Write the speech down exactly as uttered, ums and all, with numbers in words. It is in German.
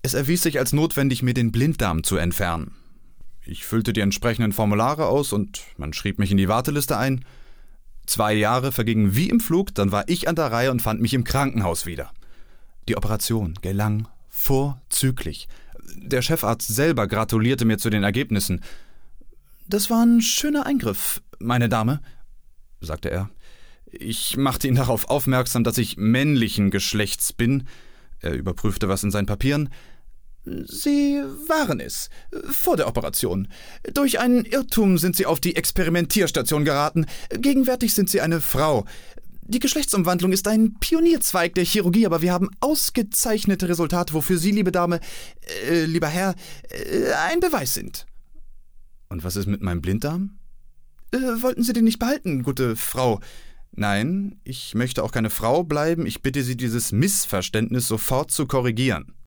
Es erwies sich als notwendig, mir den Blinddarm zu entfernen. Ich füllte die entsprechenden Formulare aus und man schrieb mich in die Warteliste ein. Zwei Jahre vergingen wie im Flug, dann war ich an der Reihe und fand mich im Krankenhaus wieder. Die Operation gelang vorzüglich. Der Chefarzt selber gratulierte mir zu den Ergebnissen. »Das war ein schöner Eingriff, meine Dame«, sagte er. Ich machte ihn darauf aufmerksam, dass ich männlichen Geschlechts bin. Er überprüfte was in seinen Papieren. »Sie waren es, vor der Operation. Durch einen Irrtum sind Sie auf die Experimentierstation geraten. Gegenwärtig sind Sie eine Frau. Die Geschlechtsumwandlung ist ein Pionierzweig der Chirurgie, aber wir haben ausgezeichnete Resultate, wofür Sie, liebe Dame, äh, lieber Herr, äh, ein Beweis sind.« »Und was ist mit meinem Blinddarm?« äh, »Wollten Sie den nicht behalten, gute Frau?« »Nein, ich möchte auch keine Frau bleiben. Ich bitte Sie, dieses Missverständnis sofort zu korrigieren.«